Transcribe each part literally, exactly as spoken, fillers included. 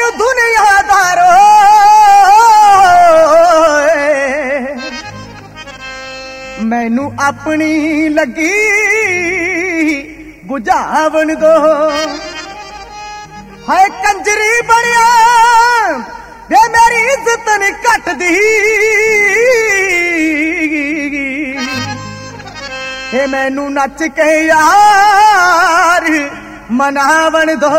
ਦੁਨੀਆਦਾਰੋ ਮੈਨੂੰ ਆਪਣੀ ਲੱਗੀ ਬੁਝਾਵਣ ਦੋ ਹਾਏ ਕੰਜਰੀ ਬਣਿਆ ਵੇ ਮੇਰੀ ਇੱਜ਼ਤ ਨਹੀਂ ਘਟਦੀ ਏ ਮੈਨੂੰ ਨੱਚ ਕੇ ਯਾਰ ਮਨਾਵਣ ਦੋ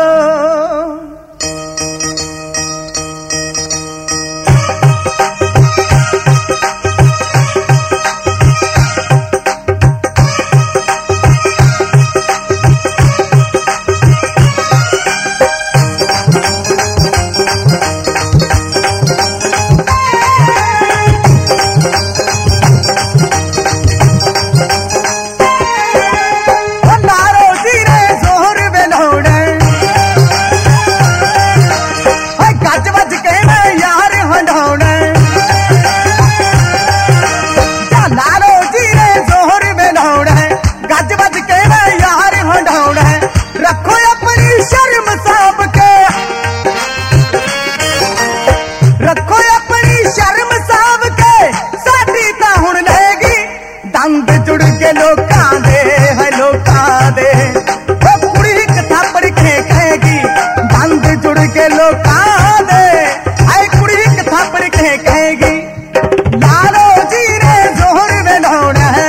दंद जुड़ के लोकां दे है लोकां दे ओ कुड़ी एक थापड़ के कहेगी दंद जुड़ के लोकां दे है कुड़ी एक थापड़ के कहेगी लालो जी ने जोहर बनाना है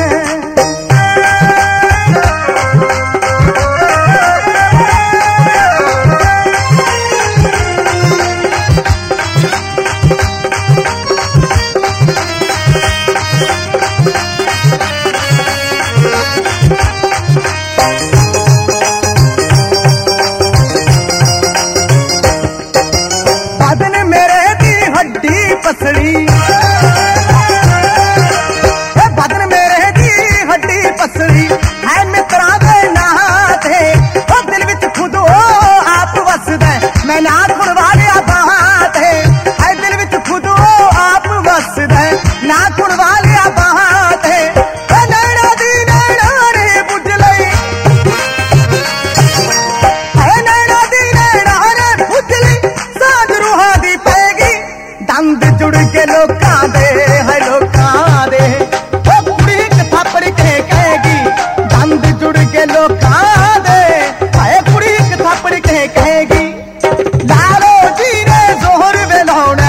पसड़ी बदन मेरे दी हड्डी पसड़ी है मित्रा दे नाते ओ दिल विच खुद ओ आप वसदा मैं ना खुड़वा लिया बात है है दिल विच खुद ओ आप वसदा ना खुड़वा लिया बात है ओ नैना दी नैना रे बुझ लई है नैना दी नैना रे बुझ लई साज रूहां दी पैगी दंद जुड़ के लोकां दे है लोकां दे ओ कुड़ी एक थापड़ के कहेगी दंद जुड़ के लोकां दे है कुड़ी एक थापड़ के कहेगी लालो जी ने जोहर बनाना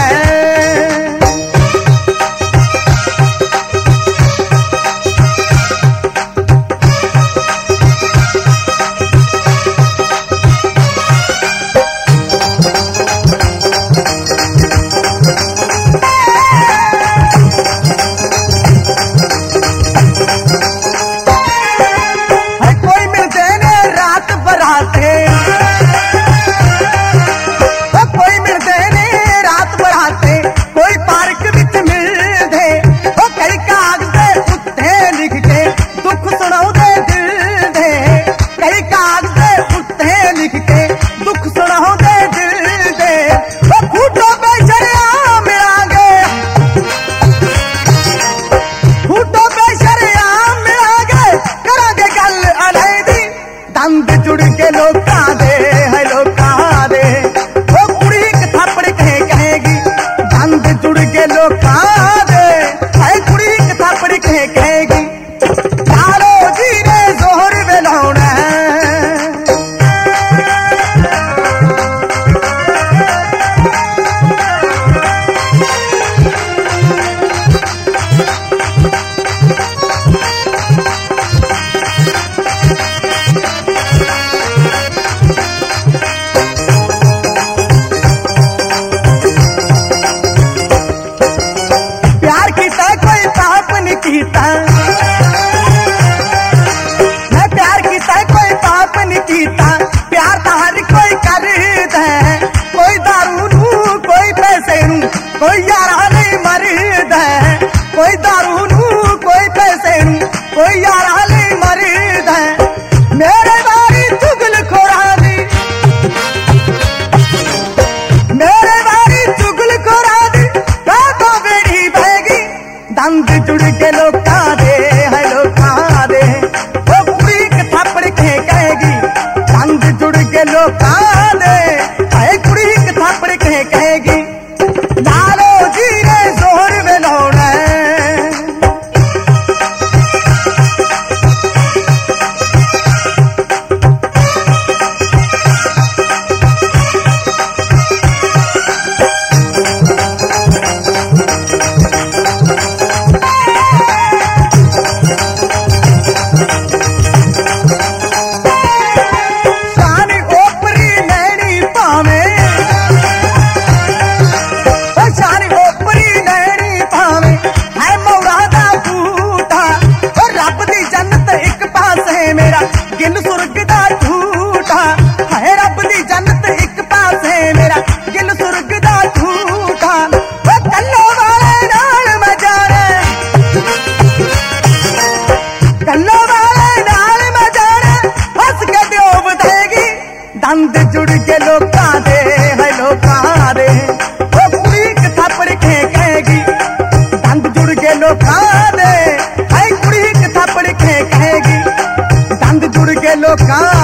दंद जुड़ के लोकां दे है लोकां दे ओ कुड़ी एक थापड़ के कहेगी दंद जुड़ के लोकां दे है कुड़ी एक थापड़ के कहेगी लालो जी ने जोहर बनाना कीता मैं प्यार कीता कोई पाप नहीं कीता प्यार तो हर कोई करदा है कोई दारू नू कोई पैसे नू कोई यारा नहीं मरदा है कोई दारू नू कोई पैसे नू कोई यारा नहीं मरदा है मेरे बारी चुगल खोरा दी मेरे बारी चुगल खोरा दी तो बेड़ी बहेगी दंद जुड़ के लोकां दे है लोकां दे ओ कुड़ी एक थापड़ के कहेगी दंद जुड़ के लोकां दे है कुड़ी एक दंद जुड़ के लोकां दे है लोकां दे ओ कुड़ी एक थप्पड़ फेंकेगी दंद जुड़ के लोकां दे है कुड़ी एक थप्पड़ फेंकेगी दंद जुड़ के लोकां